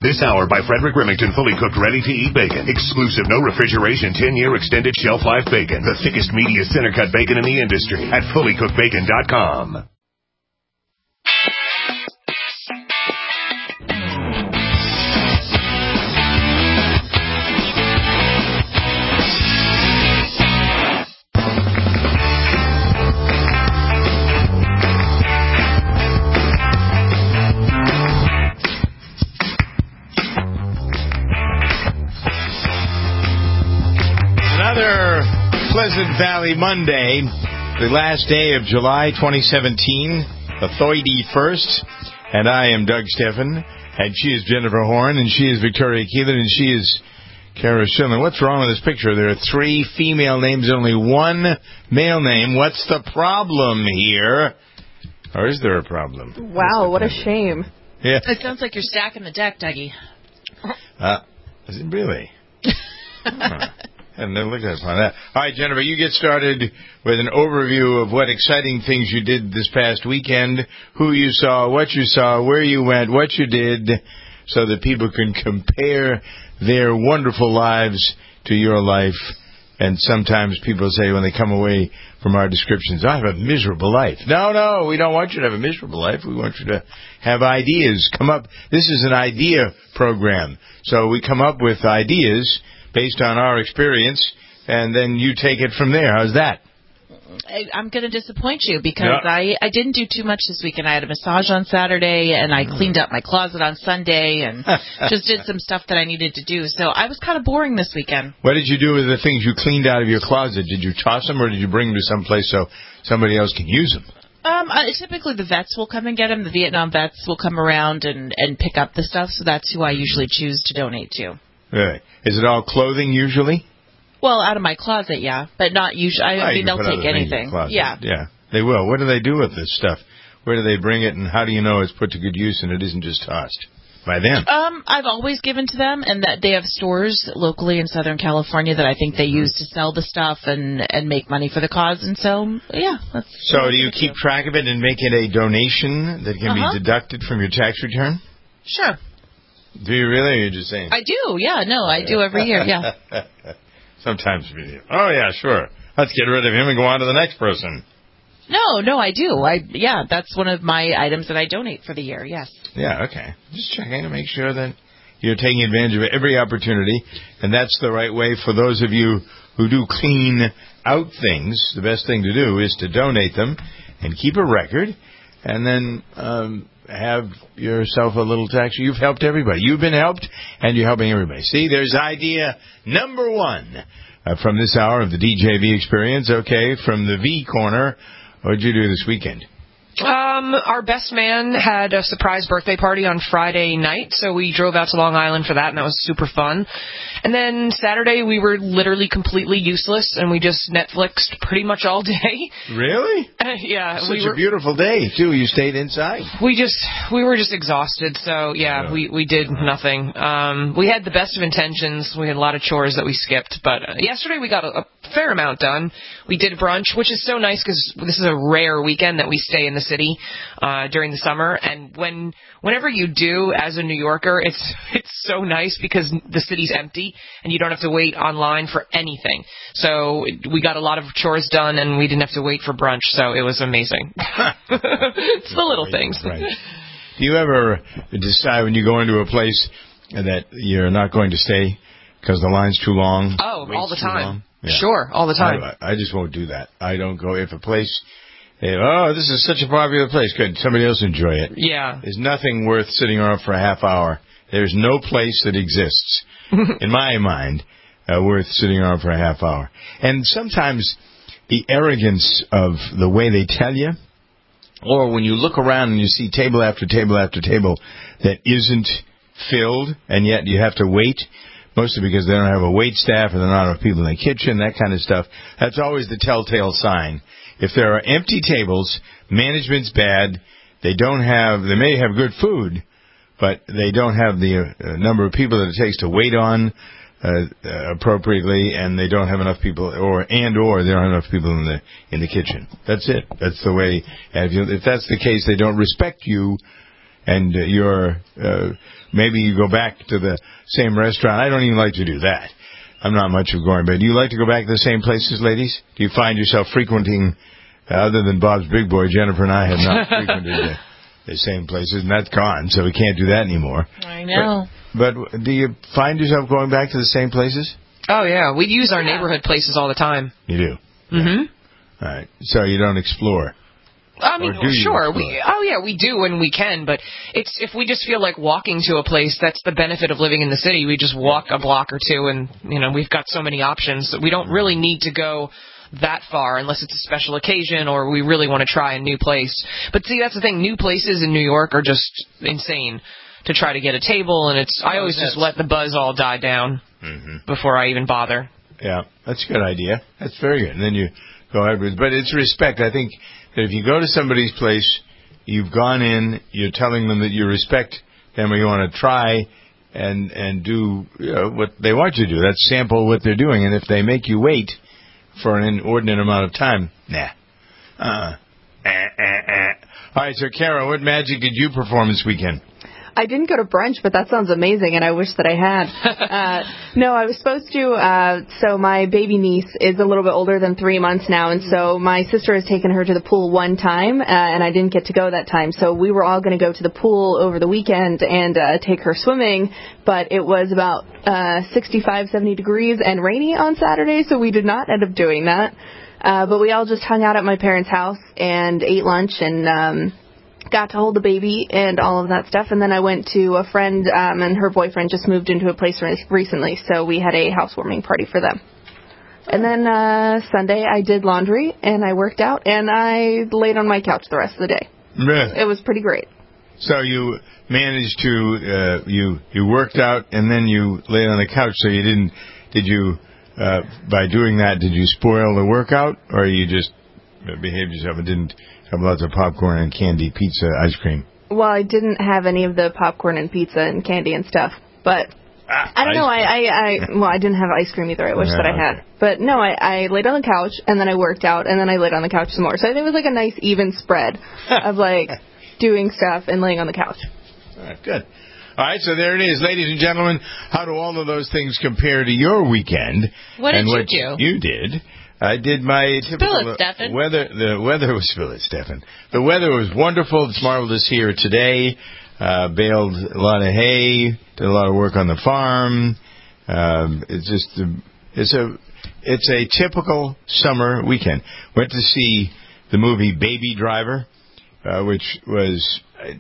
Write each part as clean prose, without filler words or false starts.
This hour by Frederick Remington, fully cooked, ready-to-eat bacon. Exclusive, no refrigeration, 10-year extended shelf life bacon. The thickest, meatiest center-cut bacon in the industry at fullycookedbacon.com. Pleasant Valley Monday, the last day of July 2017, the 31st, and I am Doug Steffen, and she is Jennifer Horn, and she is Victoria Keelan, and she is Kara Schilling. What's wrong with this picture? There are 3 female names, only 1 male name. What's the problem here? Or is there a problem? Wow, what a shame. Yeah. It sounds like you're stacking the deck, Dougie. Is it really? Huh. And then look at that. All right, Jennifer, you get started with an overview of what exciting things you did this past weekend, who you saw, where you went, what you did, so that people can compare their wonderful lives to your life. And sometimes people say when they come away from our descriptions, I have a miserable life. No, we don't want you to have a miserable life. We want you to have ideas. Come up. This is an idea program. So we come up with ideas based on our experience, and then you take it from there. How's that? I'm going to disappoint you because I didn't do too much this weekend. I had a massage on Saturday, and I cleaned up my closet on Sunday, and just did some stuff that I needed to do. So I was kind of boring this weekend. What did you do with the things you cleaned out of your closet? Did you toss them, or did you bring them to someplace so somebody else can use them? Typically the vets will come and get them. The Vietnam vets will come around and pick up the stuff, so that's who I usually choose to donate to. Right. Is it all clothing usually? Well, out of my closet, yeah, but not usually. I mean, they'll take anything. Yeah, they will. What do they do with this stuff? Where do they bring it, and how do you know it's put to good use and it isn't just tossed by them? I've always given to them, and that they have stores locally in Southern California that I think they use to sell the stuff and make money for the cause. And so, yeah. So, do you keep track of it and make it a donation that can be deducted from your tax return? Sure. Do you really, or are you just saying? I do, yeah. No, I do every year, yeah. Sometimes we do. Oh, yeah, sure. Let's get rid of him and go on to the next person. No, I do. That's one of my items that I donate for the year, yes. Yeah, okay. Just checking to make sure that you're taking advantage of every opportunity, and that's the right way for those of you who do clean out things. The best thing to do is to donate them and keep a record, and then have yourself a little tax. You've helped everybody. You've been helped, and you're helping everybody. See, there's idea number 1 from this hour of the DJV experience. Okay, from the V corner, what did you do this weekend? Our best man had a surprise birthday party on Friday night, so we drove out to Long Island for that, and that was super fun. And then Saturday, we were literally completely useless, and we just Netflixed pretty much all day. Really? Yeah. Such a beautiful day, too. You stayed inside. We were just exhausted, so, yeah, we did nothing. We had the best of intentions. We had a lot of chores that we skipped, but yesterday we got a fair amount done. We did brunch, which is so nice because this is a rare weekend that we stay in the city during the summer, and whenever you do as a New Yorker, it's so nice because the city's empty and you don't have to wait online for anything. So we got a lot of chores done and we didn't have to wait for brunch, so it was amazing. It's the little things. Right. Do you ever decide when you go into a place that you're not going to stay because the line's too long? Oh, all the time. Yeah. Sure, all the time. I just won't do that. I don't go if a place... this is such a popular place. Good. Somebody else enjoy it. Yeah. There's nothing worth sitting around for a half hour. There's no place that exists, in my mind, worth sitting around for a half hour. And sometimes the arrogance of the way they tell you, or when you look around and you see table after table after table that isn't filled, and yet you have to wait, mostly because they don't have a wait staff and there are not enough people in the kitchen, that kind of stuff. That's always the telltale sign. If there are empty tables, management's bad. They may have good food, but they don't have the number of people that it takes to wait on appropriately, and they don't have enough people, or they don't have enough people in the kitchen. That's it. That's the way. If that's the case, they don't respect you and maybe you go back to the same restaurant. I don't even like to do that. I'm not much of going, but do you like to go back to the same places, ladies? Do you find yourself frequenting, other than Bob's Big Boy, Jennifer and I have not frequented the same places, and that's gone, so we can't do that anymore. I know. But do you find yourself going back to the same places? Oh, yeah. We use our neighborhood places all the time. You do? Mm-hmm. All right. So you don't explore? I mean, sure. We do when we can, but if we just feel like walking to a place, that's the benefit of living in the city. We just walk a block or two, and we've got so many options that we don't really need to go that far unless it's a special occasion or we really want to try a new place. But see, that's the thing. New places in New York are just insane to try to get a table, and I always just let the buzz all die down before I even bother. Yeah, that's a good idea. That's very good. And then you go ahead, but it's respect. I think that if you go to somebody's place, you've gone in, you're telling them that you respect them or you want to try and do what they want you to do. That's sample what they're doing. And if they make you wait for an inordinate amount of time, nah. All right, so Kara, what magic did you perform this weekend? I didn't go to brunch, but that sounds amazing, and I wish that I had. No, I was supposed to. So my baby niece is a little bit older than 3 months now, and so my sister has taken her to the pool one time, and I didn't get to go that time. So we were all going to go to the pool over the weekend and take her swimming, but it was about 65, 70 degrees and rainy on Saturday, so we did not end up doing that. But we all just hung out at my parents' house and ate lunch and got to hold the baby and all of that stuff. And then I went to a friend, and her boyfriend just moved into a place recently, so we had a housewarming party for them. And then Sunday I did laundry, and I worked out, and I laid on my couch the rest of the day. Really? It was pretty great. So you managed to, you worked out, and then you laid on the couch, so you didn't, by doing that, did you spoil the workout, or you just behaved yourself and didn't have lots of popcorn and candy, pizza, ice cream? Well, I didn't have any of the popcorn and pizza and candy and stuff, but I don't know. I didn't have ice cream either. I wish that I had. But no, I laid on the couch, and then I worked out, and then I laid on the couch some more. So I think it was like a nice even spread of like doing stuff and laying on the couch. All right, good. All right, so there it is. Ladies and gentlemen, how do all of those things compare to your weekend? What did you do? You did. I did my typical weather. The weather was Stefan. The weather was wonderful. It's marvelous here today. Baled a lot of hay. Did a lot of work on the farm. It's a typical summer weekend. Went to see the movie Baby Driver, which was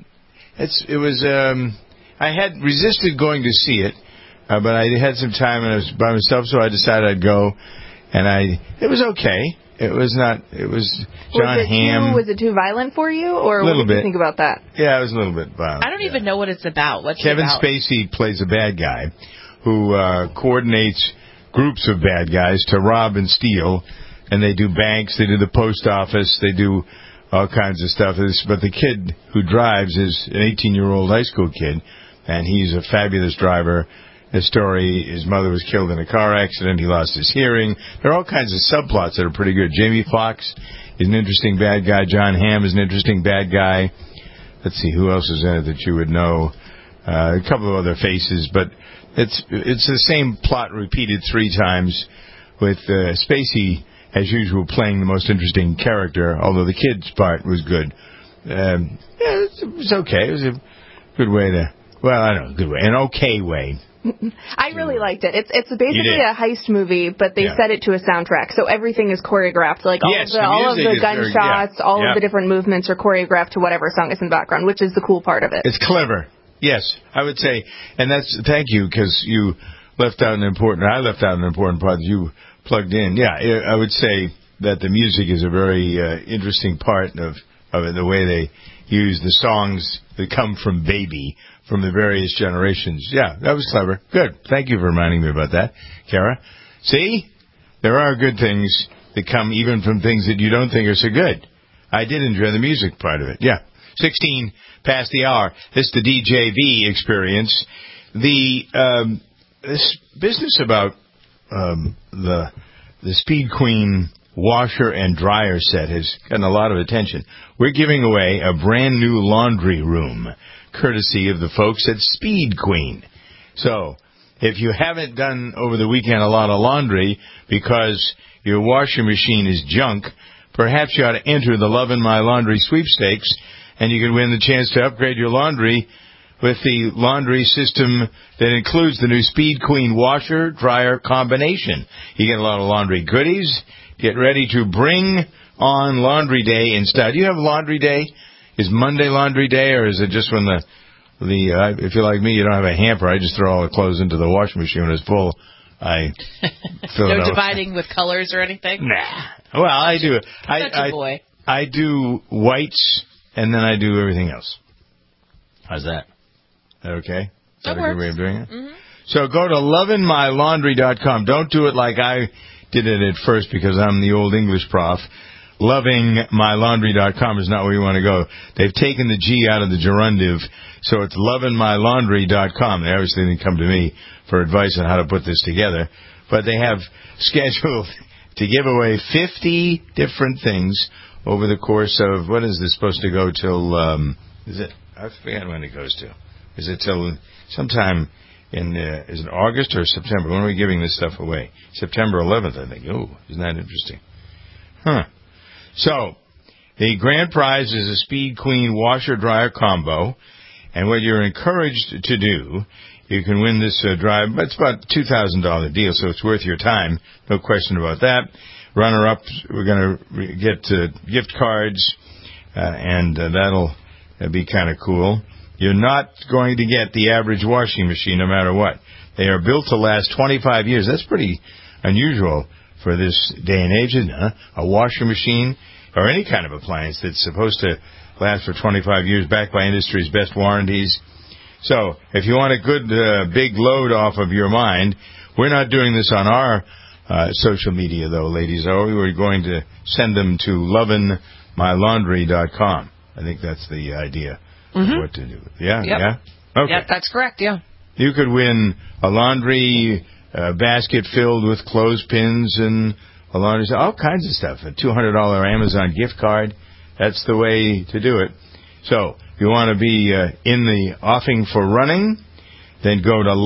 I had resisted going to see it, but I had some time and I was by myself, so I decided I'd go. And it was okay. It was John Hamm. Was it too violent for you, or what did you think about that? Yeah, it was a little bit violent. I don't even know what it's about. What's Kevin it about? Spacey plays a bad guy who coordinates groups of bad guys to rob and steal, and they do banks, they do the post office, they do all kinds of stuff. But the kid who drives is an 18-year-old high school kid, and he's a fabulous driver. His story, his mother was killed in a car accident. He lost his hearing. There are all kinds of subplots that are pretty good. Jamie Foxx is an interesting bad guy. John Hamm is an interesting bad guy. Let's see, who else is in it that you would know? A couple of other faces, but it's the same plot repeated 3 times with Spacey, as usual, playing the most interesting character, although the kid's part was good. It was okay. It was a good way to, well, I don't know, good way, an okay way. I really liked it. It's basically a heist movie, but they set it to a soundtrack, so everything is choreographed. Like all of the gunshots, all of the different movements are choreographed to whatever song is in the background, which is the cool part of it. It's clever. Yes, I would say, and thank you, because you left out an important part that you plugged in. Yeah, I would say that the music is a very interesting part of it, the way they use the songs that come from Baby, from the various generations. Yeah, that was clever. Good. Thank you for reminding me about that, Kara. See? There are good things that come even from things that you don't think are so good. I did enjoy the music part of it. Yeah. 16 past the hour. This is the DJV experience. This business about the Speed Queen washer and dryer set has gotten a lot of attention. We're giving away a brand new laundry room, courtesy of the folks at Speed Queen. So, if you haven't done over the weekend a lot of laundry because your washing machine is junk, perhaps you ought to enter the Lovin' My Laundry sweepstakes, and you can win the chance to upgrade your laundry with the laundry system that includes the new Speed Queen washer-dryer combination. You get a lot of laundry goodies. Get ready to bring on Laundry Day in style. Do you have Laundry Day? Is Monday Laundry Day, or is it just when if you're like me, you don't have a hamper, I just throw all the clothes into the washing machine when it's full. I fill it No out. dividing with colors or anything? Nah. Well, I do. Such a boy. I do whites, and then I do everything else. How's that? Okay? Is that a good way of doing it? Mm-hmm. So go to lovinmylaundry.com. Don't do it like I did it at first because I'm the old English prof. Lovingmylaundry.com is not where you want to go. They've taken the G out of the gerundive, so it's lovinmylaundry.com. They obviously didn't come to me for advice on how to put this together, but they have scheduled to give away 50 different things over the course of, what is this supposed to go till, I forget when it goes to. Is it till sometime is it August or September? When are we giving this stuff away? September 11th, I think. Oh, isn't that interesting? Huh. So, the grand prize is a Speed Queen washer-dryer combo, and what you're encouraged to do, you can win this drive. It's about a $2,000 deal, so it's worth your time. No question about that. Runner-up, we're going to get gift cards, and that'll be kind of cool. You're not going to get the average washing machine no matter what. They are built to last 25 years. That's pretty unusual for this day and age, isn't it? Huh? A washing machine or any kind of appliance that's supposed to last for 25 years, backed by industry's best warranties. So, if you want a good big load off of your mind, we're not doing this on our social media, though, ladies. We're going to send them to lovinmylaundry.com. I think that's the idea. Mm-hmm. What to do. Yeah, yep. Yeah? Okay. Yep, that's correct, yeah. You could win a laundry basket filled with clothespins and a laundry, all kinds of stuff. A $200 Amazon gift card. That's the way to do it. So, if you want to be in the offing for running, then go to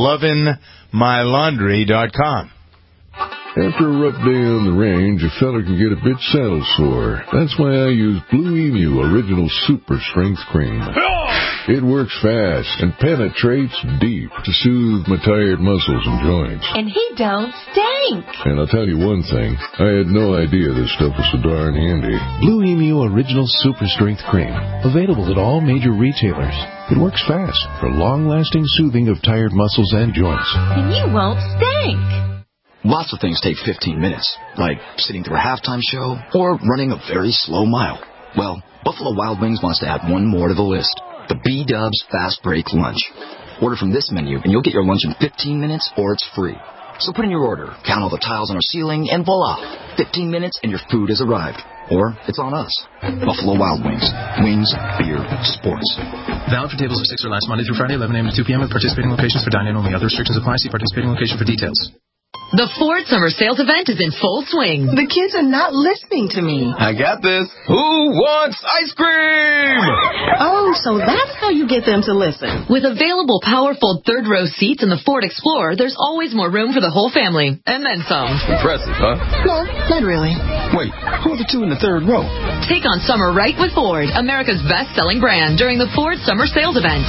lovinmylaundry.com. After a rough day on the range, a fella can get a bit saddle sore. That's why I use Blue Emu Original Super Strength Cream. It works fast and penetrates deep to soothe my tired muscles and joints. And he don't stink. And I'll tell you one thing, I had no idea this stuff was so darn handy. Blue Emu Original Super Strength Cream. Available at all major retailers. It works fast for long-lasting soothing of tired muscles and joints. And you won't stink. Lots of things take 15 minutes, like sitting through a halftime show or running a very slow mile. Well, Buffalo Wild Wings wants to add one more to the list, the B-Dubs Fast Break Lunch. Order from this menu and you'll get your lunch in 15 minutes or it's free. So put in your order, count all the tiles on our ceiling, and voila, 15 minutes and your food has arrived. Or it's on us. Buffalo Wild Wings. Wings, beer, sports. Valid for tables of 6 or less Monday through Friday, 11 a.m. to 2 p.m. at participating locations for dine-in only. Other restrictions apply. See participating location for details. The Ford Summer Sales Event is in full swing. The kids are not listening to me. I got this. Who wants ice cream? Oh, so that's how you get them to listen. With available powerful third-row seats in the Ford Explorer, there's always more room for the whole family. And then some. Impressive, huh? No, not really. Wait, who are the two in the third row? Take on summer right with Ford, America's best-selling brand, during the Ford Summer Sales Event.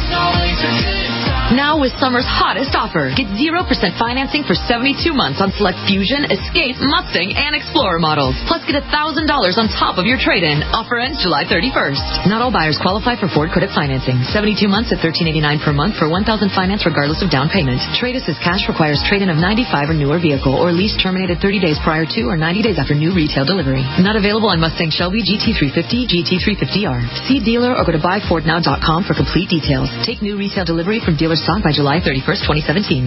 Now with summer's hottest offer, get 0% financing for 72 months on select Fusion, Escape, Mustang, and Explorer models. Plus get $1,000 on top of your trade-in. Offer ends July 31st. Not all buyers qualify for Ford credit financing. 72 months at $1,389 per month for $1,000 finance regardless of down payment. Trade-assist cash requires trade-in of 95 or newer vehicle or lease terminated 30 days prior to or 90 days after new retail delivery. Not available on Mustang Shelby, GT350, GT350R. See dealer or go to buyfordnow.com for complete details. Take new retail delivery from dealer stock by July 31st, 2017.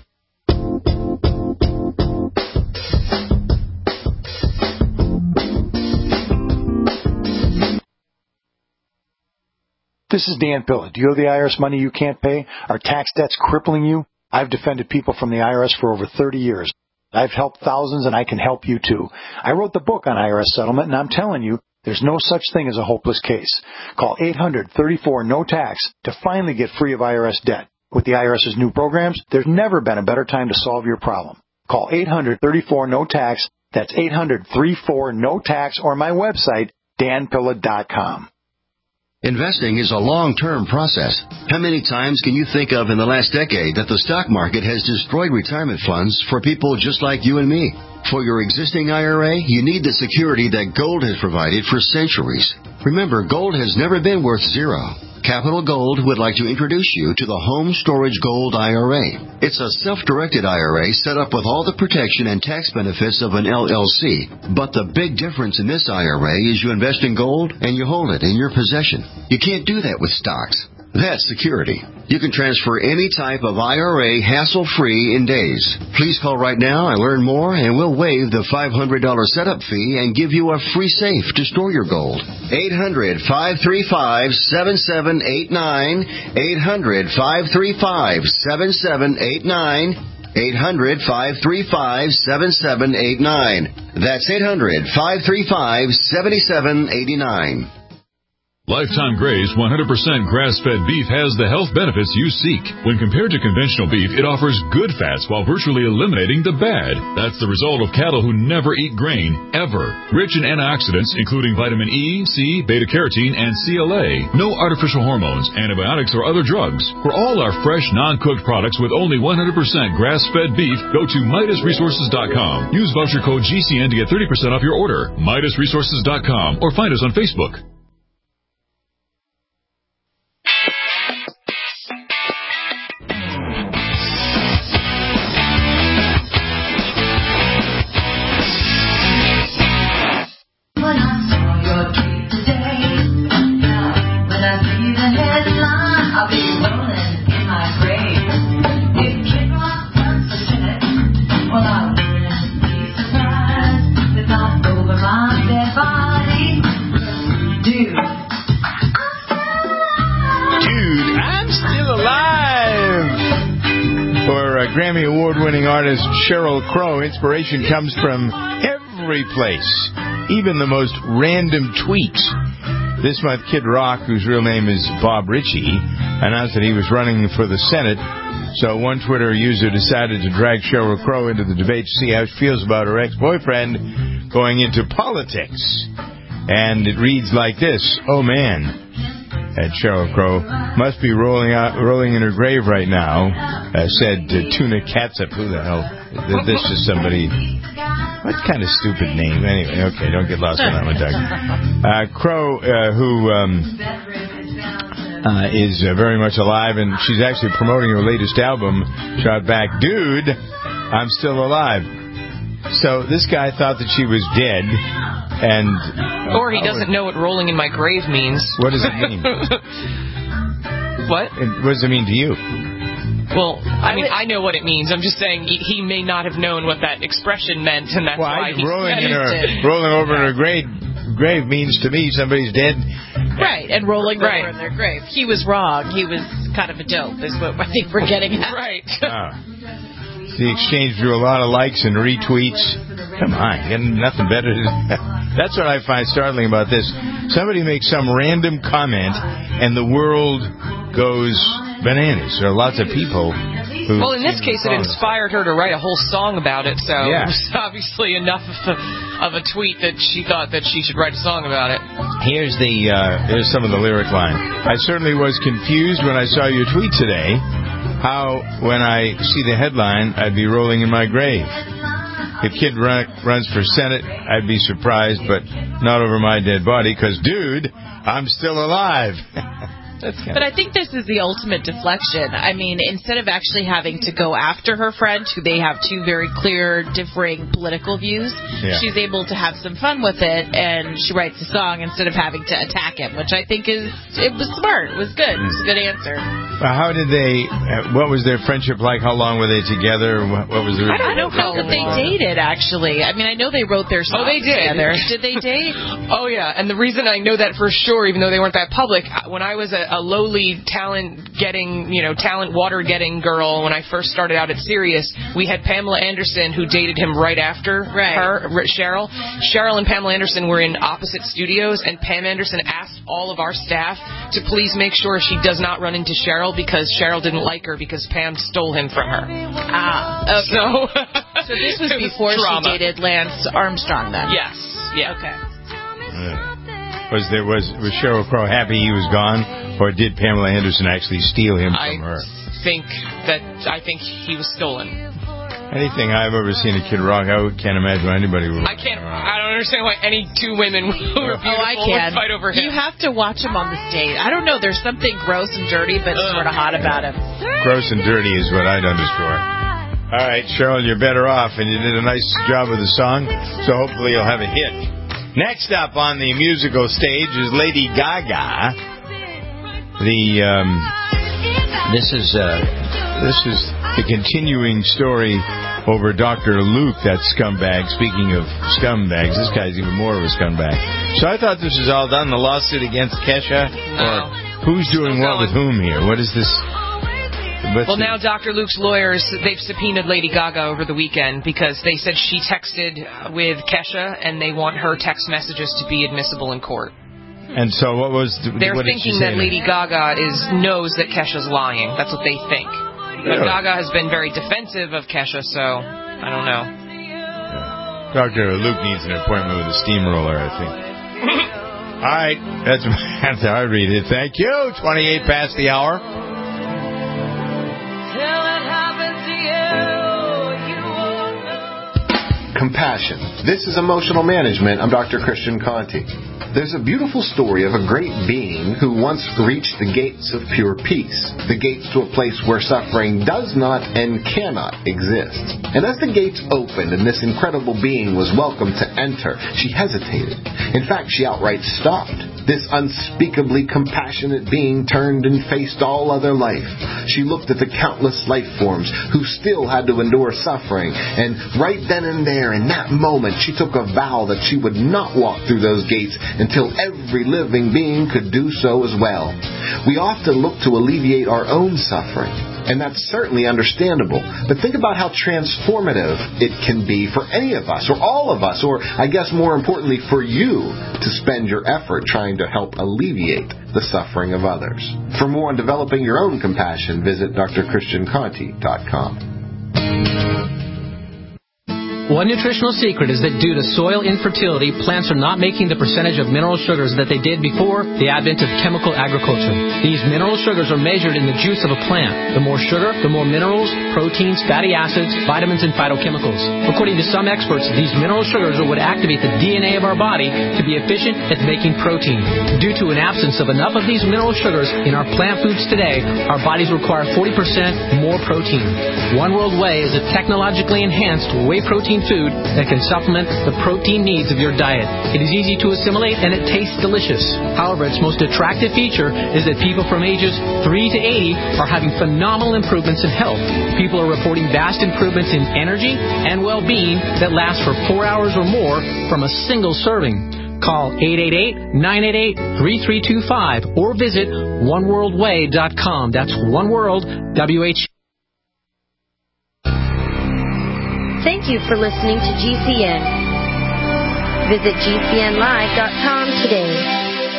This is Dan Pilla. Do you owe the IRS money you can't pay? Are tax debts crippling you? I've defended people from the IRS for over 30 years. I've helped thousands, and I can help you too. I wrote the book on IRS settlement, and I'm telling you, there's no such thing as a hopeless case. Call 800-34-NO-TAX to finally get free of IRS debt. With the IRS's new programs, there's never been a better time to solve your problem. Call 800-34-NO-TAX. That's 800-34-NO-TAX, or my website, danpilla.com. Investing is a long-term process. How many times can you think of in the last decade that the stock market has destroyed retirement funds for people just like you and me? For your existing IRA, you need the security that gold has provided for centuries. Remember, gold has never been worth zero. Capital Gold would like to introduce you to the Home Storage Gold IRA. It's a self-directed IRA set up with all the protection and tax benefits of an LLC. But the big difference in this IRA is you invest in gold and you hold it in your possession. You can't do that with stocks. That's security. You can transfer any type of IRA hassle-free in days. Please call right now and learn more, and we'll waive the $500 setup fee and give you a free safe to store your gold. 800-535-7789. 800-535-7789. 800-535-7789. That's 800-535-7789. Lifetime Gray's 100% grass-fed beef has the health benefits you seek. When compared to conventional beef, it offers good fats while virtually eliminating the bad. That's the result of cattle who never eat grain, ever. Rich in antioxidants, including vitamin E, C, beta-carotene, and CLA. No artificial hormones, antibiotics, or other drugs. For all our fresh, non-cooked products with only 100% grass-fed beef, go to MidasResources.com. Use voucher code GCN to get 30% off your order. MidasResources.com, or find us on Facebook. Grammy Award-winning artist Sheryl Crow. Inspiration comes from every place, even the most random tweets. This month, Kid Rock, whose real name is Bob Ritchie, announced that he was running for the Senate. So one Twitter user decided to drag Sheryl Crow into the debate to see how she feels about her ex-boyfriend going into politics. And it reads like this: "Oh man," and Sheryl Crow must be rolling in her grave right now, said Tuna Catsup. Who the hell? This is somebody. What kind of stupid name? Anyway, okay, don't get lost on that one, Doug. Crow, who is very much alive, and she's actually promoting her latest album, shot back, "Dude, I'm still alive." So this guy thought that she was dead, and or he doesn't know what rolling in my grave means. What does it mean? What? What does it mean to you? Well, I mean, I know what it means. I'm just saying he may not have known what that expression meant, and that's why he rolling over in her grave means to me somebody's dead. Right, and rolling over in their grave. He was wrong. He was kind of a dope, is what I think we're getting at. Right. The exchange drew a lot of likes and retweets. Come on, you got nothing better to do. That's what I find startling about this. Somebody makes some random comment, and the world goes bananas. There are lots of people who... Well, in this case, it inspired her to write a whole song about it, so it was obviously enough of a tweet that she thought that she should write a song about it. Here's some of the lyric line. "I certainly was confused when I saw your tweet today. How, when I see the headline, I'd be rolling in my grave. If Kid Rock runs for Senate, I'd be surprised, but not over my dead body, because, dude, I'm still alive." But I think this is the ultimate deflection. I mean, instead of actually having to go after her friend, who they have two very clear, differing political views, she's able to have some fun with it, and she writes a song instead of having to attack him, which I think it was smart. It was good. It was a good answer. How did they, what was their friendship like? How long were they together? What was their... I don't know that they dated, actually. I mean, I know they wrote their songs together. Did they date? Oh, yeah, and the reason I know that for sure, even though they weren't that public, when I was a a lowly talent water getting girl when I first started out at Sirius. We had Pamela Anderson, who dated him right after her, Cheryl. Cheryl and Pamela Anderson were in opposite studios, and Pam Anderson asked all of our staff to please make sure she does not run into Cheryl because Cheryl didn't like her because Pam stole him from her. Okay. So this was before she dated Lance Armstrong, then? Yes. Yeah. Okay. Was Sheryl Crow happy he was gone, or did Pamela Anderson actually steal him from her? I think he was stolen. Anything I've ever seen a Kid Rock, I can't imagine anybody would. I don't understand why any two women who are beautiful would fight over him. You have to watch him on the stage. I don't know. There's something gross and dirty, but sort of hot about him. Gross and dirty is what I'd underscore. All right, Cheryl, you're better off, and you did a nice job with the song, so hopefully you'll have a hit. Next up on the musical stage is Lady Gaga. This is the continuing story over Dr. Luke, that scumbag. Speaking of scumbags, this guy's even more of a scumbag. So I thought this was all done, the lawsuit against Kesha? Or who's doing what with whom here? What is this? Well, now Dr. Luke's lawyers, they've subpoenaed Lady Gaga over the weekend because they said she texted with Kesha, and they want her text messages to be admissible in court. And so what was... They're thinking that Lady Gaga knows that Kesha's lying. That's what they think. But Gaga has been very defensive of Kesha, so I don't know. Dr. Luke needs an appointment with a steamroller, I think. All right, that's how I read it. Thank you. 28 past the hour. Compassion. This is Emotional Management. I'm Dr. Christian Conti. There's a beautiful story of a great being who once reached the gates of pure peace, the gates to a place where suffering does not and cannot exist. And as the gates opened and this incredible being was welcome to enter, she hesitated. In fact, she outright stopped. This unspeakably compassionate being turned and faced all other life. She looked at the countless life forms who still had to endure suffering, and right then and there, in that moment, she took a vow that she would not walk through those gates until every living being could do so as well. We often look to alleviate our own suffering, and that's certainly understandable. But think about how transformative it can be for any of us, or all of us, or I guess more importantly for you, to spend your effort trying to help alleviate the suffering of others. For more on developing your own compassion, visit drchristianconti.com. One nutritional secret is that due to soil infertility, plants are not making the percentage of mineral sugars that they did before the advent of chemical agriculture. These mineral sugars are measured in the juice of a plant. The more sugar, the more minerals, proteins, fatty acids, vitamins, and phytochemicals. According to some experts, these mineral sugars are what activate the DNA of our body to be efficient at making protein. Due to an absence of enough of these mineral sugars in our plant foods today, our bodies require 40% more protein. One World Whey is a technologically enhanced whey protein food that can supplement the protein needs of your diet. It is easy to assimilate and it tastes delicious. However, its most attractive feature is that people from ages 3 to 80 are having phenomenal improvements in health. People are reporting vast improvements in energy and well-being that last for 4 hours or more from a single serving. Call 888-988-3325 or visit oneworldwhey.com. That's One World, W-H. Thank you for listening to GCN. Visit GCNlive.com today.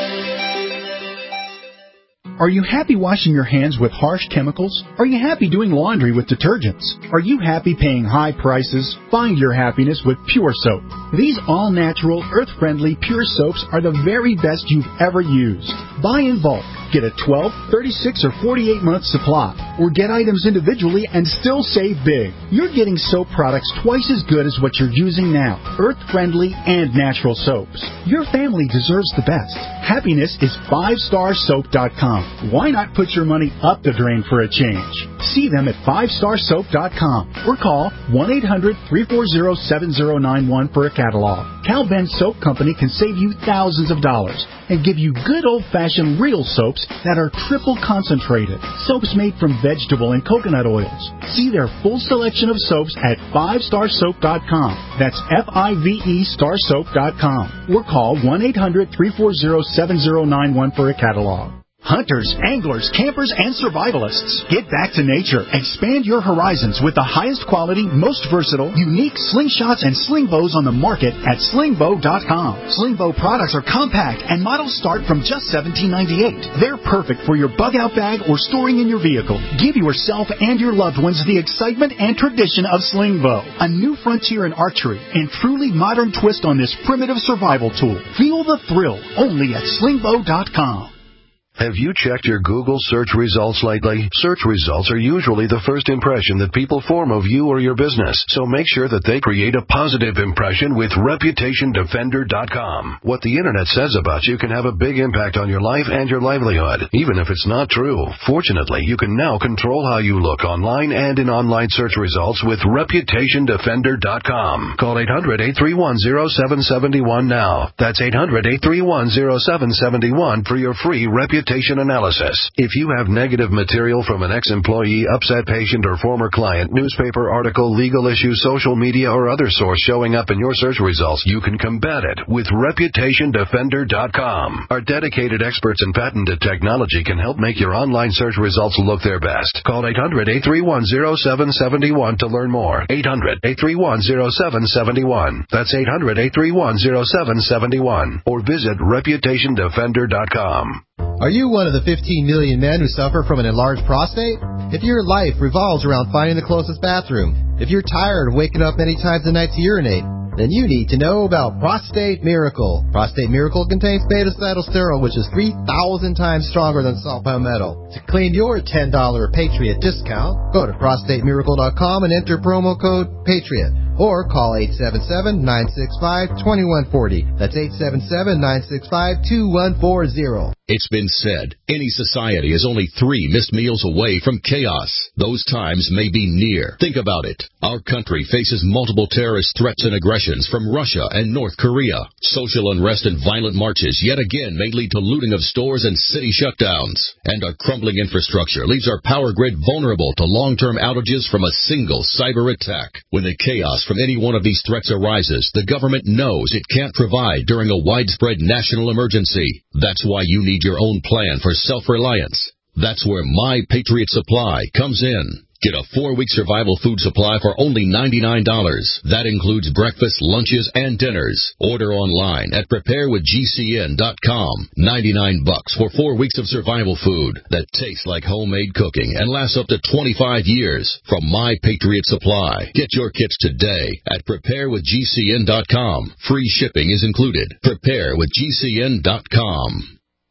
Are you happy washing your hands with harsh chemicals? Are you happy doing laundry with detergents? Are you happy paying high prices? Find your happiness with Pure Soap. These all-natural, earth-friendly Pure Soaps are the very best you've ever used. Buy in bulk. Get a 12, 36, or 48-month supply. Or get items individually and still save big. You're getting soap products twice as good as what you're using now. Earth-friendly and natural soaps. Your family deserves the best. Happiness is 5starsoap.com. Why not put your money up the drain for a change? See them at 5starsoap.com or call 1-800-340-7091 for a catalog. Cal Ben Soap Company can save you thousands of dollars and give you good old-fashioned real soaps that are triple concentrated. Soaps made from vegetable and coconut oils. See their full selection of soaps at 5starsoap.com. That's F-I-V-E starsoap.com. Or call 1-800-340-7091 for a catalog. Hunters, anglers, campers, and survivalists. Get back to nature. Expand your horizons with the highest quality, most versatile, unique slingshots and sling bows on the market at slingbow.com. Slingbow products are compact and models start from just $17.98. They're perfect for your bug-out bag or storing in your vehicle. Give yourself and your loved ones the excitement and tradition of Slingbow, a new frontier in archery and truly modern twist on this primitive survival tool. Feel the thrill only at slingbow.com. Have you checked your Google search results lately? Search results are usually the first impression that people form of you or your business, so make sure that they create a positive impression with ReputationDefender.com. What the Internet says about you can have a big impact on your life and your livelihood, even if it's not true. Fortunately, you can now control how you look online and in online search results with ReputationDefender.com. Call 800-831-0771 now. That's 800-831-0771 for your free reputation analysis. If you have negative material from an ex-employee, upset patient, or former client, newspaper article, legal issue, social media, or other source showing up in your search results, you can combat it with ReputationDefender.com. Our dedicated experts in patented technology can help make your online search results look their best. Call 800-831-0771 to learn more. 800-831-0771. That's 800-831-0771. Or visit ReputationDefender.com. Are you one of the 15 million men who suffer from an enlarged prostate? If your life revolves around finding the closest bathroom, if you're tired of waking up many times a night to urinate, then you need to know about Prostate Miracle. Prostate Miracle contains beta-cytosterol, which is 3,000 times stronger than saw palmetto. To claim your $10 Patriot discount, go to prostatemiracle.com and enter promo code PATRIOT. Or call 877-965-2140. That's 877-965-2140. It's been said, any society is only 3 missed meals away from chaos. Those times may be near. Think about it. Our country faces multiple terrorist threats and aggressions from Russia and North Korea. Social unrest and violent marches yet again may lead to looting of stores and city shutdowns. And our crumbling infrastructure leaves our power grid vulnerable to long-term outages from a single cyber attack. When the chaos from any one of these threats arises, the government knows it can't provide during a widespread national emergency. That's why you need your own plan for self-reliance. That's where My Patriot Supply comes in. Get a 4-week survival food supply for only $99. That includes breakfast, lunches, and dinners. Order online at preparewithgcn.com. $99 for 4 weeks of survival food that tastes like homemade cooking and lasts up to 25 years from My Patriot Supply. Get your kits today at preparewithgcn.com. Free shipping is included. Preparewithgcn.com.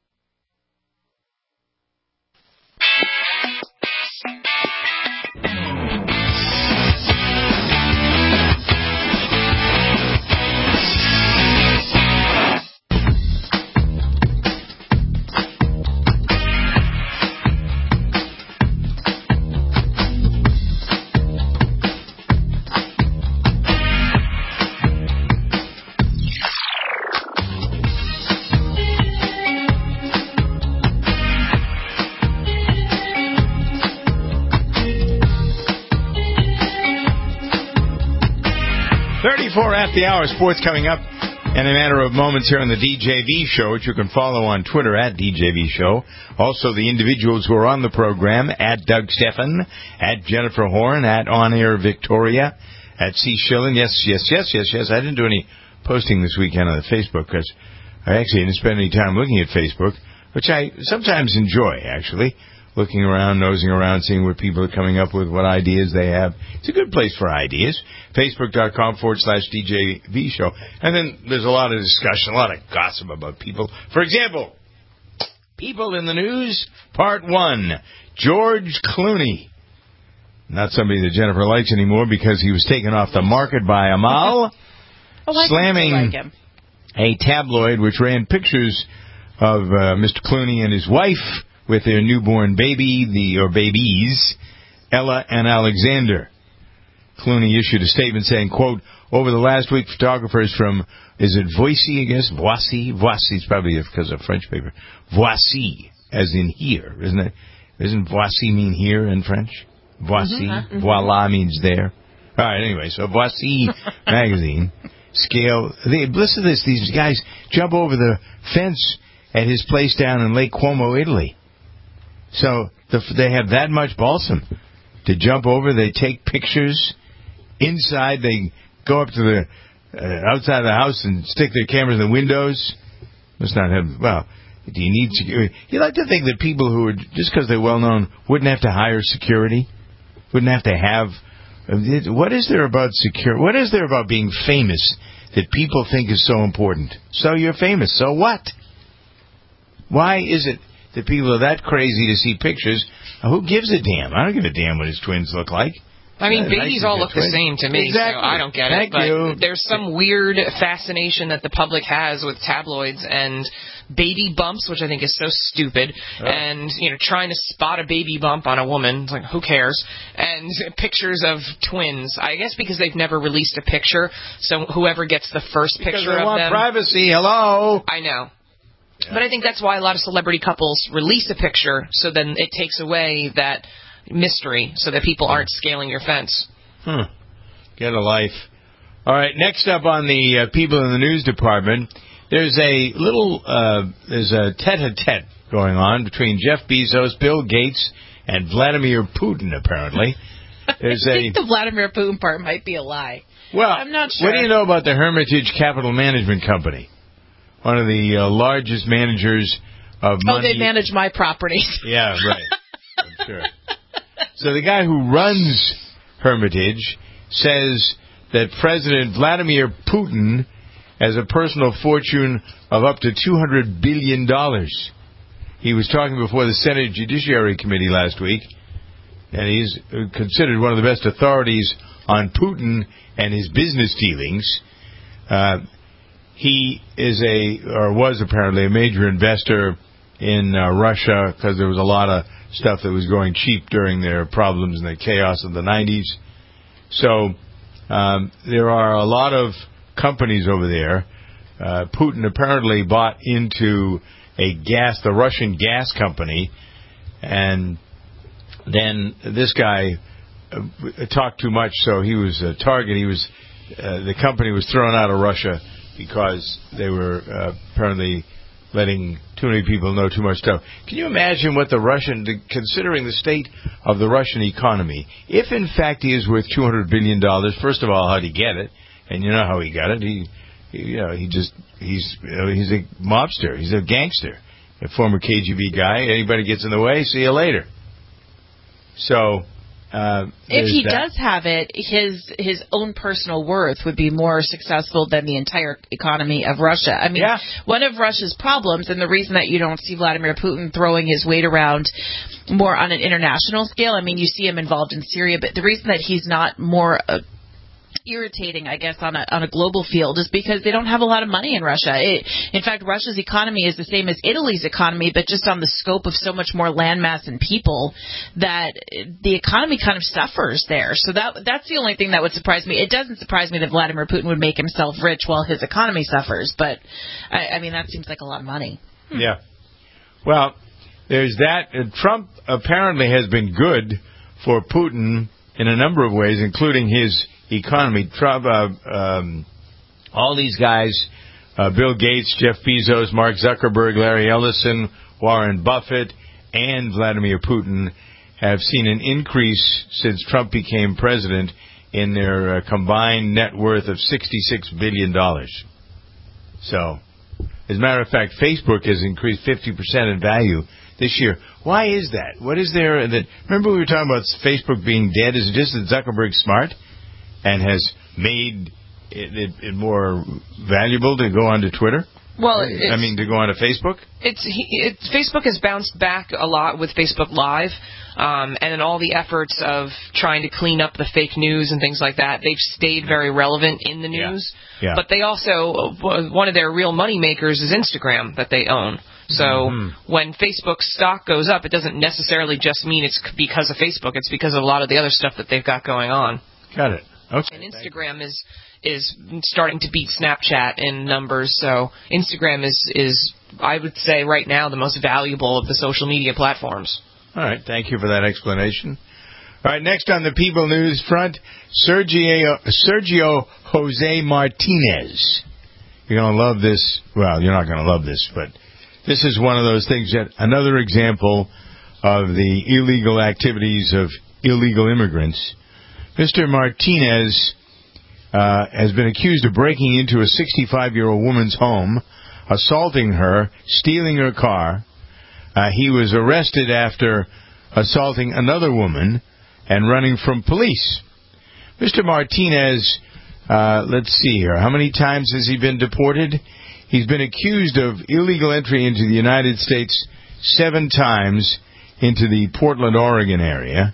At the hour, sports coming up in a matter of moments here on the DJV Show, which you can follow on Twitter at DJV Show. Also, the individuals who are on the program at Doug Steffen, at Jennifer Horn, at On Air Victoria, at C. Schillen. Yes. I didn't do any posting this weekend on the Facebook because I actually didn't spend any time looking at Facebook, which I sometimes enjoy, actually. Looking around, nosing around, seeing what people are coming up with, what ideas they have. It's a good place for ideas. Facebook.com/DJV Show. And then there's a lot of discussion, a lot of gossip about people. For example, People in the News, Part 1. George Clooney. Not somebody that Jennifer likes anymore because he was taken off the market by Amal, slamming a tabloid which ran pictures of Mr. Clooney and his wife with their newborn baby, or babies, Ella and Alexander. Clooney issued a statement saying, quote, over the last week, photographers from, is it Voici, I guess? Voici is probably because of French paper. Voici, as in here, isn't it? Isn't voici mean here in French? Voici, voila means there. All right, anyway, so Voici magazine, scale. Listen to this, these guys jump over the fence at his place down in Lake Como, Italy. So they have that much balsam to jump over. They take pictures inside. They go up to the outside of the house and stick their cameras in the windows. Must not have. Well, do you need security? You like to think that people who are just because they're well known wouldn't have to hire security, wouldn't have to have. What is there about security? What is there about being famous that people think is so important? So you're famous. So what? Why is it that people are that crazy to see pictures? Who gives a damn? I don't give a damn what his twins look like. I mean, babies all look the same to me, exactly. So I don't get it. But there's some weird fascination that the public has with tabloids and baby bumps, which I think is so stupid. And, trying to spot a baby bump on a woman, it's like, who cares? And pictures of twins, I guess because they've never released a picture, so whoever gets the first picture of them. Because they want privacy, hello? I know. Yeah. But I think that's why a lot of celebrity couples release a picture, so then it takes away that mystery so that people aren't scaling your fence. Get a life. All right, next up on the people in the news department, there's a little there's a tete-a-tete going on between Jeff Bezos, Bill Gates, and Vladimir Putin, apparently. There's I think the Vladimir Putin part might be a lie. Well, I'm not sure. What do you know about the Hermitage Capital Management Company? One of the largest managers of money. Oh, they manage my properties. Yeah, right. I'm sure. So the guy who runs Hermitage says that President Vladimir Putin has a personal fortune of up to $200 billion. He was talking before the Senate Judiciary Committee last week, and he's considered one of the best authorities on Putin and his business dealings. He is was apparently a major investor in Russia because there was a lot of stuff that was going cheap during their problems and the chaos of the 90s. So there are a lot of companies over there. Putin apparently bought into the Russian gas company, and then this guy talked too much, so he was a target. The company was thrown out of Russia because they were apparently letting too many people know too much stuff. Can you imagine what considering the state of the Russian economy, if in fact he is worth $200 billion, first of all, how'd he get it? And you know how he got it. He's a mobster. He's a gangster, a former KGB guy. Anybody gets in the way, see you later. So, if he does have it, his own personal worth would be more successful than the entire economy of Russia. I mean, one of Russia's problems, and the reason that you don't see Vladimir Putin throwing his weight around more on an international scale, I mean, you see him involved in Syria, but the reason that he's not more irritating, I guess, on a global field is because they don't have a lot of money in Russia. In fact, Russia's economy is the same as Italy's economy, but just on the scope of so much more landmass and people that the economy kind of suffers there. So that's the only thing that would surprise me. It doesn't surprise me that Vladimir Putin would make himself rich while his economy suffers, but I mean, that seems like a lot of money. Yeah. Well, there's that. Trump apparently has been good for Putin in a number of ways, including his economy. Trump, all these guys, Bill Gates, Jeff Bezos, Mark Zuckerberg, Larry Ellison, Warren Buffett, and Vladimir Putin have seen an increase since Trump became president in their combined net worth of $66 billion. So, as a matter of fact, Facebook has increased 50% in value this year. Why is that? What is there that... Remember we were talking about Facebook being dead? Is it just that Zuckerberg's smart and has made it more valuable to go onto Twitter? Well, to go onto Facebook? Facebook has bounced back a lot with Facebook Live, and in all the efforts of trying to clean up the fake news and things like that, they've stayed very relevant in the news. Yeah. But they also, one of their real money makers is Instagram that they own. So when Facebook's stock goes up, it doesn't necessarily just mean it's because of Facebook. It's because of a lot of the other stuff that they've got going on. Got it. Okay. And Instagram is starting to beat Snapchat in numbers. So Instagram is I would say right now the most valuable of the social media platforms. All right. Thank you for that explanation. All right. Next on the People News front, Sergio Jose Martinez. You're going to love this. Well, you're not going to love this, but this is one of those things, yet another example of the illegal activities of illegal immigrants. Mr. Martinez has been accused of breaking into a 65-year-old woman's home, assaulting her, stealing her car. He was arrested after assaulting another woman and running from police. Mr. Martinez, let's see here. How many times has he been deported? He's been accused of illegal entry into the United States 7 times into the Portland, Oregon area.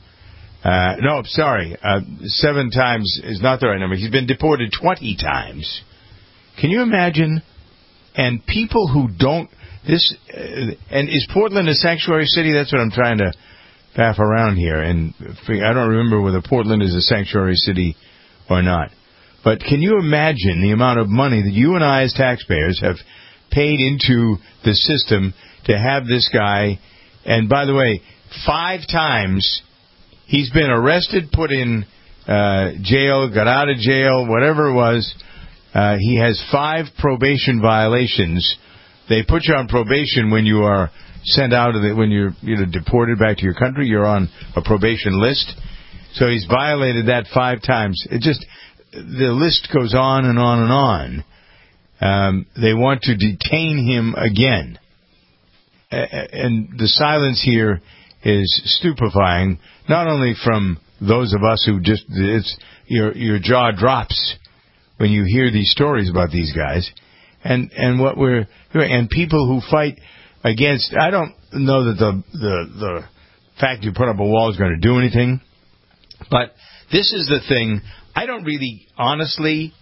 7 times is not the right number. He's been deported 20 times. Can you imagine? And people who don't... and is Portland a sanctuary city? That's what I'm trying to faff around here. And I don't remember whether Portland is a sanctuary city or not. But can you imagine the amount of money that you and I as taxpayers have paid into the system to have this guy? And by the way, 5 times he's been arrested, put in jail, got out of jail, whatever it was. He has 5 probation violations. They put you on probation when you are sent out of when you're deported back to your country. You're on a probation list. So he's violated that 5 times. The list goes on and on and on. They want to detain him again. And the silence here is stupefying, not only from those of us who just, your jaw drops when you hear these stories about these guys, and people who fight against. I don't know that the fact you put up a wall is going to do anything, but this is the thing. I don't really, honestly,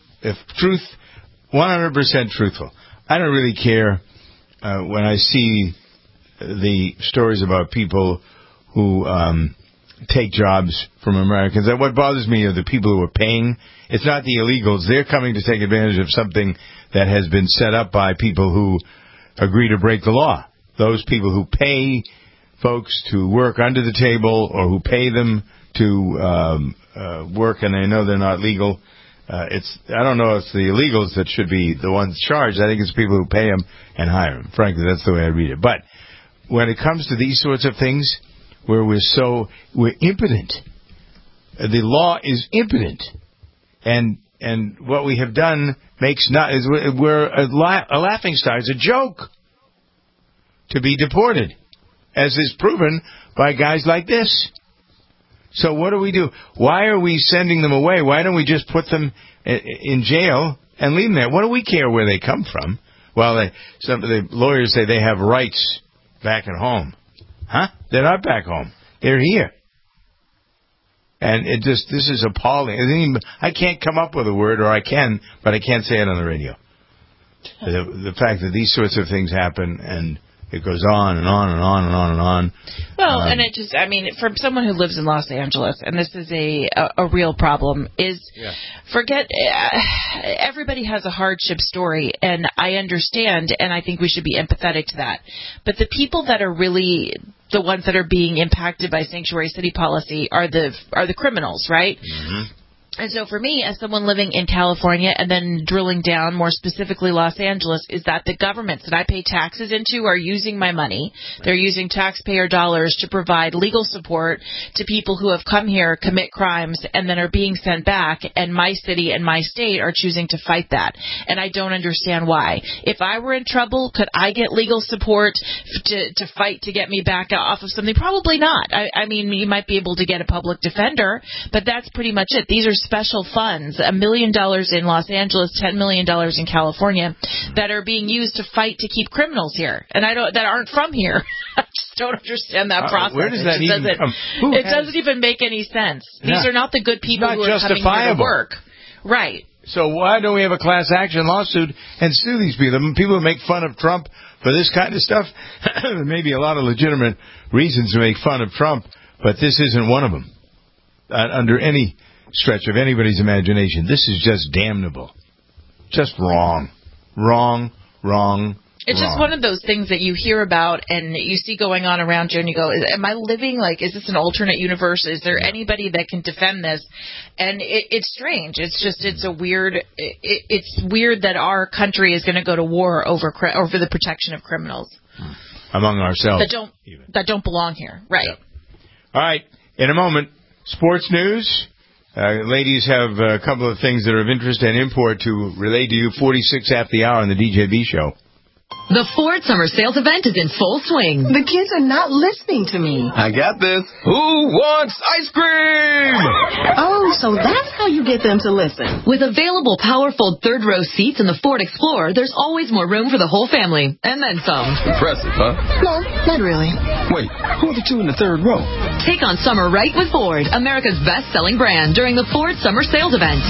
100% truthful, I don't really care when I see the stories about people who take jobs from Americans. And what bothers me are the people who are paying. It's not the illegals. They're coming to take advantage of something that has been set up by people who agree to break the law. Those people who pay folks to work under the table or who pay them to work and they know they're not legal. I don't know if it's the illegals that should be the ones charged. I think it's people who pay them and hire them. Frankly, that's the way I read it. But when it comes to these sorts of things, where we're impotent, the law is impotent, and what we have done we're a laughing stock. It's a joke to be deported, as is proven by guys like this. So what do we do? Why are we sending them away? Why don't we just put them in jail and leave them there? What do we care where they come from? Well, some of the lawyers say they have rights back at home. Huh? They're not back home. They're here. And this is appalling. I can't come up with a word, or I can, but I can't say it on the radio. The fact that these sorts of things happen, and it goes on and on and on and on and on. Well, and from someone who lives in Los Angeles, and this is a real problem, forget, everybody has a hardship story, and I understand, and I think we should be empathetic to that. But the people that are really the ones that are being impacted by sanctuary city policy are the criminals, right? Mm-hmm. And so for me, as someone living in California and then drilling down more specifically Los Angeles, is that the governments that I pay taxes into are using my money. They're using taxpayer dollars to provide legal support to people who have come here, commit crimes, and then are being sent back, and my city and my state are choosing to fight that. And I don't understand why. If I were in trouble, could I get legal support to fight to get me back off of something? Probably not. I mean, you might be able to get a public defender, but that's pretty much it. These are special funds, $1 million in Los Angeles, $10 million in California, that are being used to fight to keep criminals here, and that aren't from here. I just don't understand that process. Where does that even come? It doesn't even make any sense. These are not the good people who are coming here to work. Right. So why don't we have a class action lawsuit and sue these people? People who make fun of Trump for this kind of stuff, there may be a lot of legitimate reasons to make fun of Trump, but this isn't one of them. Under any stretch of anybody's imagination, this is just damnable. Just wrong. It's just one of those things that you hear about and you see going on around you, and you go, am I living, is this an alternate universe? Is there anybody that can defend this? And it's strange. It's weird that our country is going to go to war over the protection of criminals. among ourselves. That don't belong here. Right. Yep. All right. In a moment, sports news. Ladies have a couple of things that are of interest and import to relay to you. 46 after the hour on the DJB show. The Ford Summer Sales event is in full swing. The kids are not listening to me. I got this. Who wants ice cream? Oh, so that's how you get them to listen. With available powerful third-row seats in the Ford Explorer, there's always more room for the whole family. And then some. Impressive, huh? No, not really. Wait, who are the two in the third row? Take on summer right with Ford, America's best-selling brand, during the Ford Summer Sales event.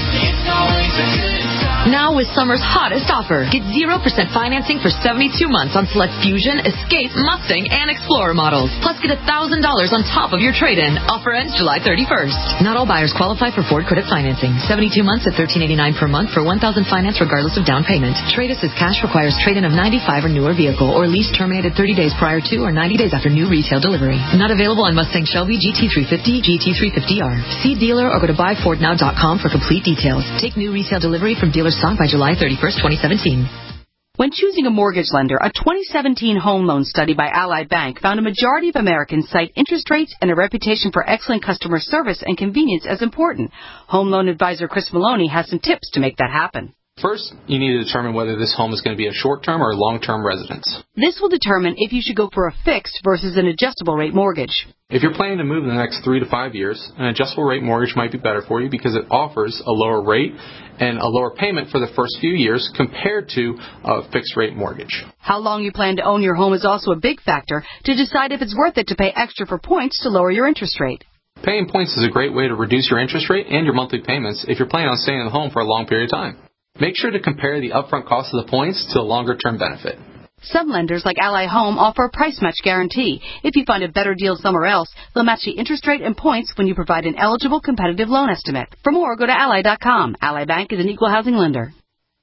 Now with summer's hottest offer. Get 0% financing for 72 months on select Fusion, Escape, Mustang, and Explorer models. Plus get $1,000 on top of your trade-in. Offer ends July 31st. Not all buyers qualify for Ford credit financing. 72 months at $1,389 per month for $1,000 finance regardless of down payment. Trade-assist cash requires trade-in of 95 or newer vehicle or lease terminated 30 days prior to or 90 days after new retail delivery. Not available on Mustang Shelby, GT350, GT350R. See dealer or go to buyfordnow.com for complete details. Take new retail delivery from dealer stock by July 31st, 2017. When choosing a mortgage lender, a 2017 home loan study by Ally Bank found a majority of Americans cite interest rates and a reputation for excellent customer service and convenience as important. Home loan advisor Chris Maloney has some tips to make that happen. First, you need to determine whether this home is going to be a short-term or long-term residence. This will determine if you should go for a fixed versus an adjustable rate mortgage. If you're planning to move in the next 3 to 5 years, an adjustable rate mortgage might be better for you because it offers a lower rate and a lower payment for the first few years compared to a fixed rate mortgage. How long you plan to own your home is also a big factor to decide if it's worth it to pay extra for points to lower your interest rate. Paying points is a great way to reduce your interest rate and your monthly payments if you're planning on staying in the home for a long period of time. Make sure to compare the upfront cost of the points to a longer-term benefit. Some lenders, like Ally Home, offer a price match guarantee. If you find a better deal somewhere else, they'll match the interest rate and points when you provide an eligible competitive loan estimate. For more, go to Ally.com. Ally Bank is an equal housing lender.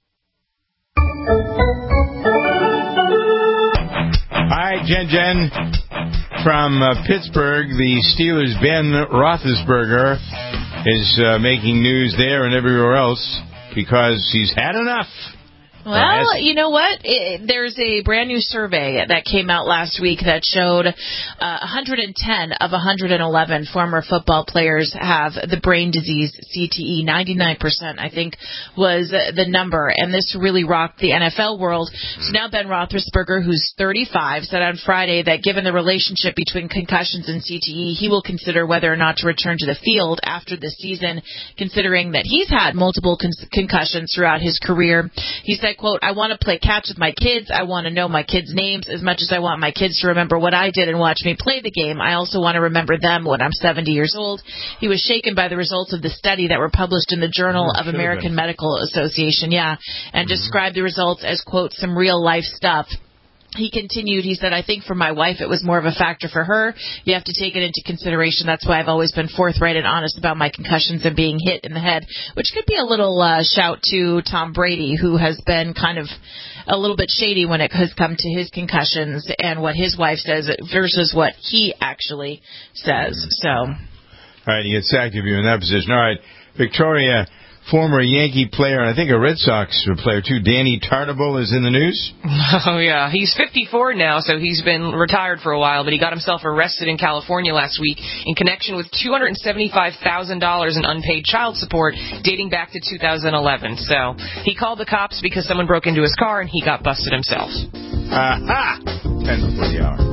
Hi, Jen. From Pittsburgh, the Steelers' Ben Roethlisberger is making news there and everywhere else because he's had enough. Well, you know what? There's a brand new survey that came out last week that showed 110 of 111 former football players have the brain disease CTE. 99%, I think, was the number. And this really rocked the NFL world. So now Ben Roethlisberger, who's 35, said on Friday that given the relationship between concussions and CTE, he will consider whether or not to return to the field after the season, considering that he's had multiple concussions throughout his career. He said, quote, I want to play catch with my kids. I want to know my kids' names as much as I want my kids to remember what I did and watch me play the game. I also want to remember them when I'm 70 years old. He was shaken by the results of the study that were published in the Journal of American Medical Association, and described the results as, quote, some real-life stuff. He continued, he said, I think for my wife it was more of a factor for her. You have to take it into consideration. That's why I've always been forthright and honest about my concussions and being hit in the head, which could be a little shout to Tom Brady, who has been kind of a little bit shady when it has come to his concussions and what his wife says versus what he actually says. So, all right, he gets sacked if you're in that position. All right, Victoria, former Yankee player, and I think a Red Sox player, too, Danny Tartabull is in the news. Oh, yeah. He's 54 now, so he's been retired for a while, but he got himself arrested in California last week in connection with $275,000 in unpaid child support dating back to 2011. So he called the cops because someone broke into his car, and he got busted himself. Aha! 10 before the hour.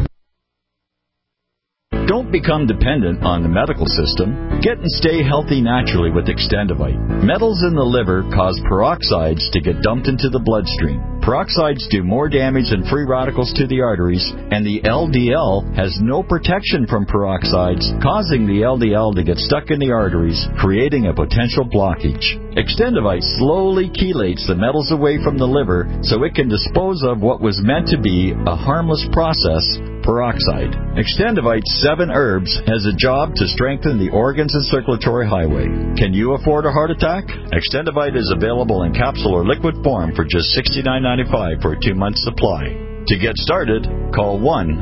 Don't become dependent on the medical system. Get and stay healthy naturally with Extendivite. Metals in the liver cause peroxides to get dumped into the bloodstream. Peroxides do more damage than free radicals to the arteries, and the LDL has no protection from peroxides, causing the LDL to get stuck in the arteries, creating a potential blockage. Extendivite slowly chelates the metals away from the liver so it can dispose of what was meant to be a harmless process, peroxide. Extendivite 7 herbs has a job to strengthen the organs and circulatory highway. Can you afford a heart attack? Extendivite is available in capsule or liquid form for just $69.95 for a 2-month supply. To get started, call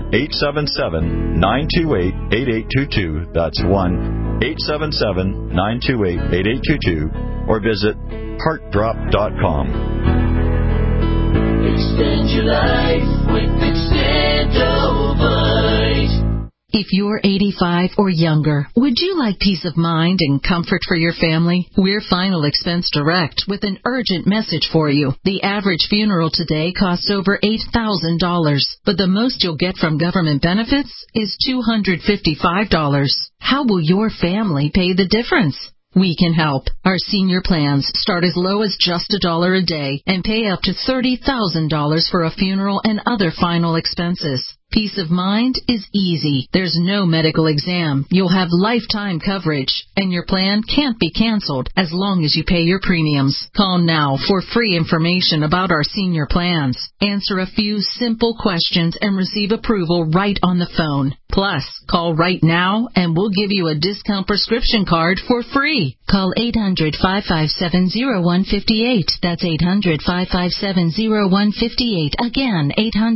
1-877-928-8822. That's 1-877-928-8822. Or visit heartdrop.com. Extend your life with Extendivite. If you're 85 or younger, would you like peace of mind and comfort for your family? We're Final Expense Direct with an urgent message for you. The average funeral today costs over $8,000, but the most you'll get from government benefits is $255. How will your family pay the difference? We can help. Our senior plans start as low as just $1 a day and pay up to $30,000 for a funeral and other final expenses. Peace of mind is easy. There's no medical exam. You'll have lifetime coverage, and your plan can't be canceled as long as you pay your premiums. Call now for free information about our senior plans. Answer a few simple questions and receive approval right on the phone. Plus, call right now and we'll give you a discount prescription card for free. Call 800-557-0158. That's 800-557-0158. Again,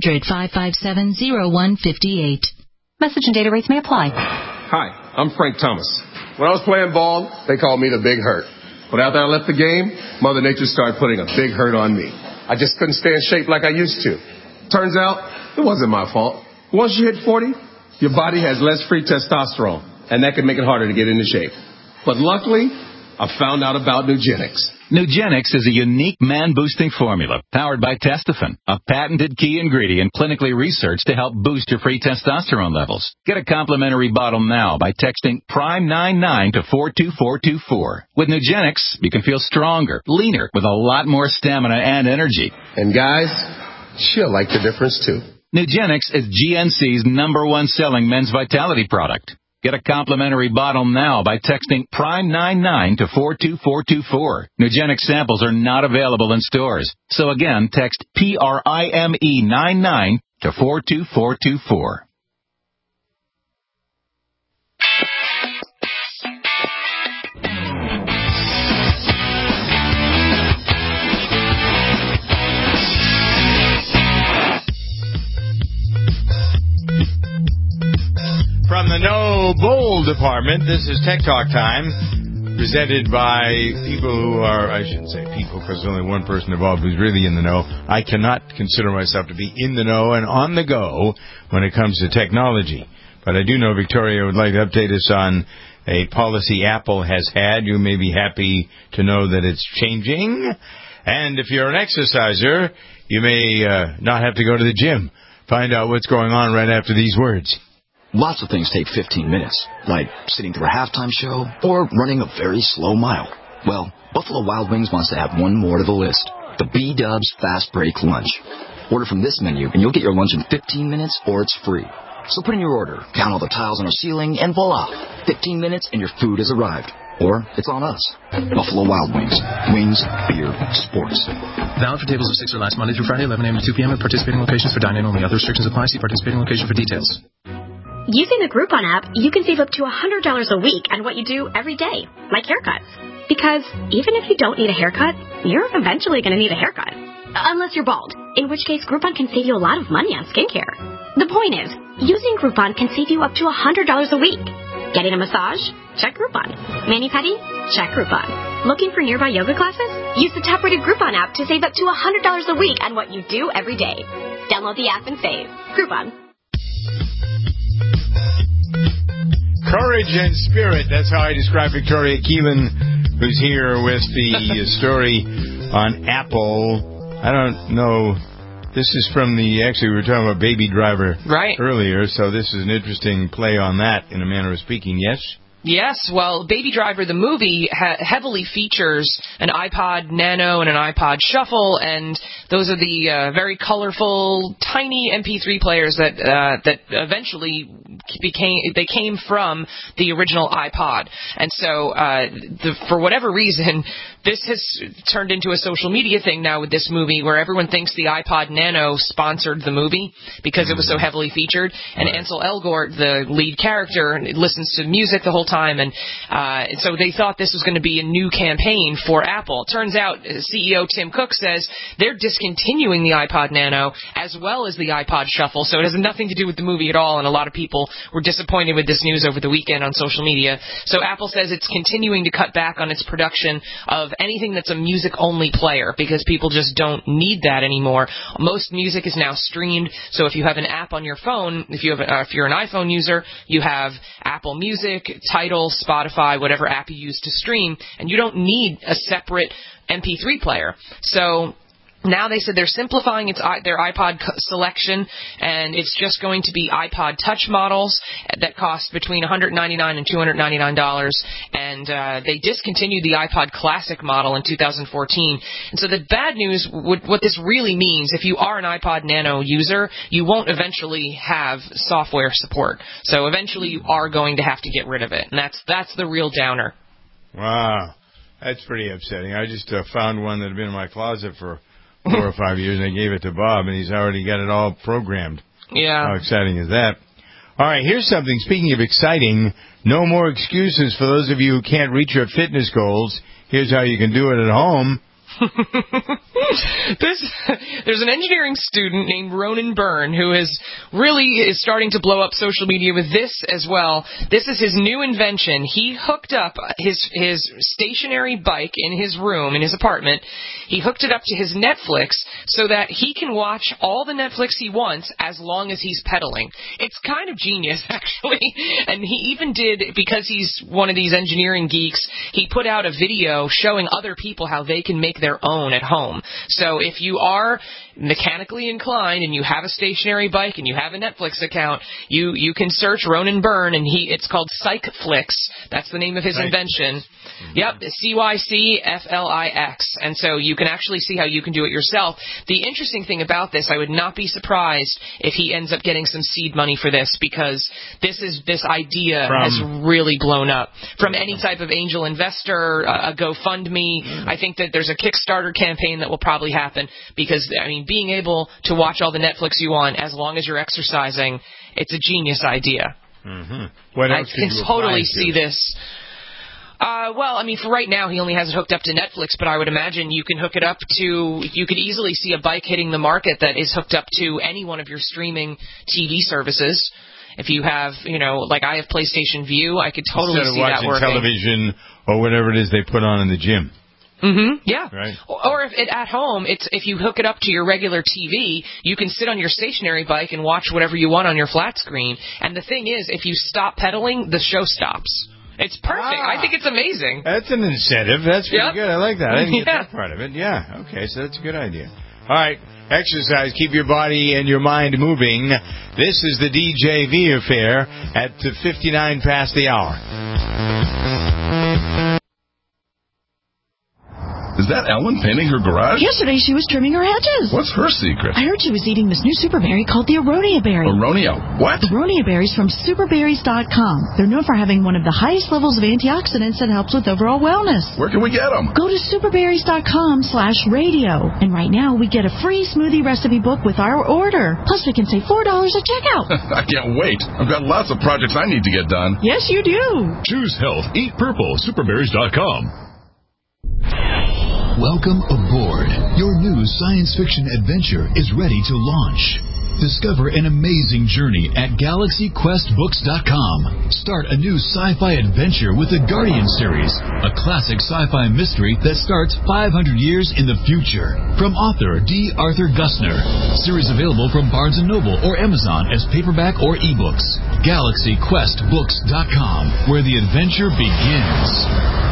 800-557-0158. Message and data rates may apply. Hi, I'm Frank Thomas. When I was playing ball, they called me the Big Hurt. But after I left the game, Mother Nature started putting a big hurt on me. I just couldn't stay in shape like I used to. Turns out, it wasn't my fault. Once you hit 40, your body has less free testosterone, and that can make it harder to get into shape. But luckily, I found out about Nugenix. Nugenix is a unique man-boosting formula powered by Testofen, a patented key ingredient clinically researched to help boost your free testosterone levels. Get a complimentary bottle now by texting PRIME99 to 42424. With Nugenix, you can feel stronger, leaner, with a lot more stamina and energy. And guys, she'll like the difference too. Nugenix is GNC's #1 selling men's vitality product. Get a complimentary bottle now by texting PRIME99 to 42424. Nugenix samples are not available in stores. So again, text PRIME99 to 42424. From the No Bull Department, this is Tech Talk Time, presented by people who are, I shouldn't say people, because there's only one person involved who's really in the know. I cannot consider myself to be in the know and on the go when it comes to technology. But I do know Victoria would like to update us on a policy Apple has had. You may be happy to know that it's changing. And if you're an exerciser, you may not have to go to the gym. Find out what's going on right after these words. Lots of things take 15 minutes, like sitting through a halftime show or running a very slow mile. Well, Buffalo Wild Wings wants to add one more to the list, the B-Dubs Fast Break Lunch. Order from this menu and you'll get your lunch in 15 minutes or it's free. So put in your order, count all the tiles on our ceiling, and voila, 15 minutes and your food has arrived. Or it's on us. Buffalo Wild Wings. Wings, beer, sports. Valid for tables of 6 or less, Monday through Friday, 11 a.m. to 2 p.m. at participating locations for dine-in only. Other restrictions apply. See participating location for details. Using the Groupon app, you can save up to $100 a week on what you do every day, like haircuts. Because even if you don't need a haircut, you're eventually going to need a haircut. Unless you're bald, in which case Groupon can save you a lot of money on skincare. The point is, using Groupon can save you up to $100 a week. Getting a massage? Check Groupon. Mani-pedi? Check Groupon. Looking for nearby yoga classes? Use the top-rated Groupon app to save up to $100 a week on what you do every day. Download the app and save. Groupon. Courage and spirit. That's how I describe Victoria Keelan, who's here with the story on Apple. I don't know. This is from actually we were talking about Baby Driver earlier, so this is an interesting play on that in a manner of speaking, yes? Yes, well, Baby Driver, the movie, heavily features an iPod Nano and an iPod Shuffle, and those are the very colorful, tiny MP3 players that eventually came from the original iPod. And so, for whatever reason, this has turned into a social media thing now with this movie, where everyone thinks the iPod Nano sponsored the movie because it was so heavily featured. And Ansel Elgort, the lead character, listens to music the whole time, and so they thought this was going to be a new campaign for Apple. It turns out CEO Tim Cook says they're discontinuing the iPod Nano as well as the iPod Shuffle, so it has nothing to do with the movie at all, and a lot of people were disappointed with this news over the weekend on social media. So Apple says it's continuing to cut back on its production of anything that's a music-only player because people just don't need that anymore. Most music is now streamed, so if you have an app on your phone, if you're an iPhone user, you have Apple Music, Tidal, Spotify, whatever app you use to stream, and you don't need a separate MP3 player. So now they said they're simplifying their iPod selection, and it's just going to be iPod Touch models that cost between $199 and $299, and they discontinued the iPod Classic model in 2014. And so the bad news, what this really means, if you are an iPod Nano user, you won't eventually have software support. So eventually you are going to have to get rid of it, and that's the real downer. Wow, that's pretty upsetting. I just found one that had been in my closet for 4 or 5 years, and I gave it to Bob, and he's already got it all programmed. Yeah. How exciting is that? All right, here's something. Speaking of exciting, no more excuses for those of you who can't reach your fitness goals. Here's how you can do it at home. There's an engineering student named Ronan Byrne who is starting to blow up social media with this as well. This is his new invention. He hooked up his stationary bike in his room, in his apartment. He hooked it up to his Netflix so that he can watch all the Netflix he wants as long as he's pedaling. It's kind of genius, actually. And he even did, because he's one of these engineering geeks, he put out a video showing other people how they can make their own at home. So if you are mechanically inclined and you have a stationary bike and you have a Netflix account, you can search Ronan Byrne, and it's called CycFlix. That's the name of his invention. Yep, CycFlix. And so you can actually see how you can do it yourself. The interesting thing about this, I would not be surprised if he ends up getting some seed money for this, because this idea has really blown up. From any type of angel investor, a GoFundMe, I think that there's a Kickstarter campaign that will probably happen, because, I mean, being able to watch all the Netflix you want as long as you're exercising, it's a genius idea. Mm-hmm. What else I can totally see this. Well, I mean, for right now, he only has it hooked up to Netflix, but I would imagine you can hook it up to, you could easily see a bike hitting the market that is hooked up to any one of your streaming TV services. If you have, like I have PlayStation Vue, I could totally see that working. Instead of watching television or whatever it is they put on in the gym. Mm-hmm. Yeah. Right. Or if at home, if you hook it up to your regular TV, you can sit on your stationary bike and watch whatever you want on your flat screen. And the thing is, if you stop pedaling, the show stops. It's perfect. I think it's amazing. That's an incentive. That's pretty good. I like that. I didn't get that part of it. Yeah. Okay, so that's a good idea. All right. Exercise. Keep your body and your mind moving. This is the DJ V Affair at 59 past the hour. Is that Ellen painting her garage? Yesterday she was trimming her hedges. What's her secret? I heard she was eating this new super berry called the Aronia berry. Aronia what? The Aronia berries from superberries.com. They're known for having one of the highest levels of antioxidants that helps with overall wellness. Where can we get them? Go to superberries.com/radio. And right now we get a free smoothie recipe book with our order. Plus we can save $4 at checkout. I can't wait. I've got lots of projects I need to get done. Yes, you do. Choose health. Eat purple. Superberries.com. Welcome aboard. Your new science fiction adventure is ready to launch. Discover an amazing journey at GalaxyQuestBooks.com. Start a new sci-fi adventure with the Guardian series, a classic sci-fi mystery that starts 500 years in the future. From author D. Arthur Gussner. Series available from Barnes & Noble or Amazon as paperback or ebooks. GalaxyQuestBooks.com, where the adventure begins.